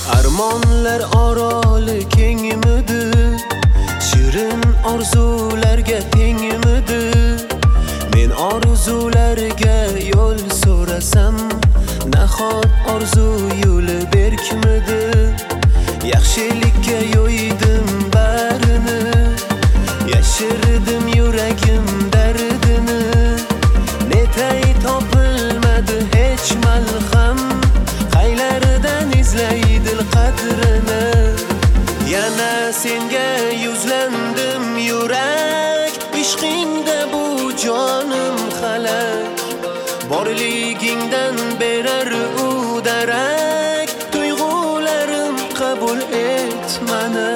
Armonlar oroli kengmidi, shirin orzularga tengmidi. Men orzularga yo'l so'rasam, nahot orzu yo'li berkmidi. Yaxshilikka yo'ydim barini, yashirdim yuragim dardini. Netay topilmadi hech malham, qaylardan izlaydi qadrini. Yana senga yuzlandim yurak, ishqingda bu jonim halak. Borligingdan berar u darak, tuyg'ularim qabul et mani.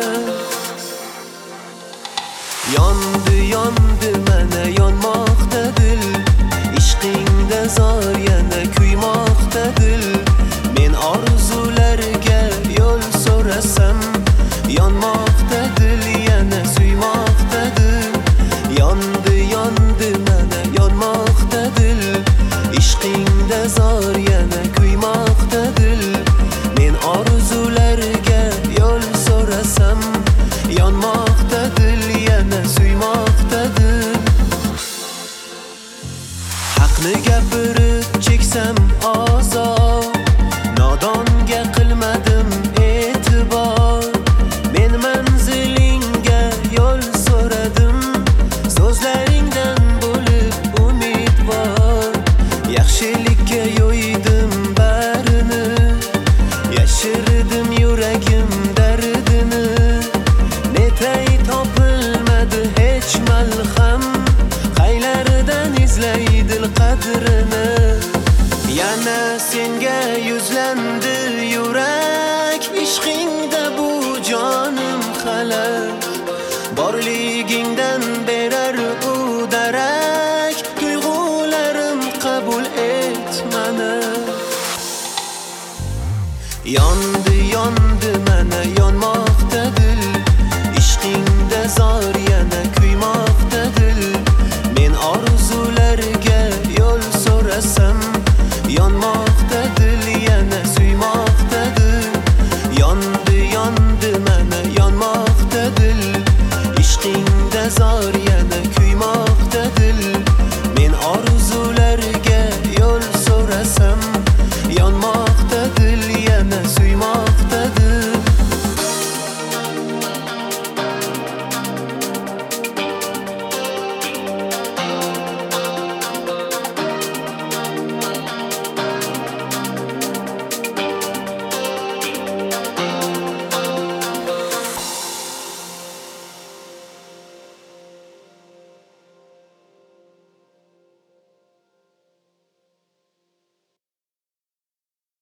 Yondi yondi mana yonmoqda dil, ishqingda zor yana kuymoqda dil. Men orzularga yo'l so'rasam, yonmoqda dil yana suymoqda dil. Yondi yondi mana yonmoqda dil, ishqingda zor yana kuymoqda dil. Men orzularga yo'l so'rasam, yonmoqda dil yana suymoqda dil. Haqni gapirib cheksam ozor, nodonga qilmadim e'tibor. Men manzilingga yo'l so'radim, so'zlaringdan bo'lib umidvor. Yaxshilikka yo'ydim barini, yashirdim yuragim dardini. Netay topilmadi hech malham, qaylardan izlaydi qadrini. Yana senga yuzlandi yurak, ishqingda bu jonim halak. Borligingdan berar u darak, tuyg'ularim qabul et mani. Yondi yondi mana yonmoqda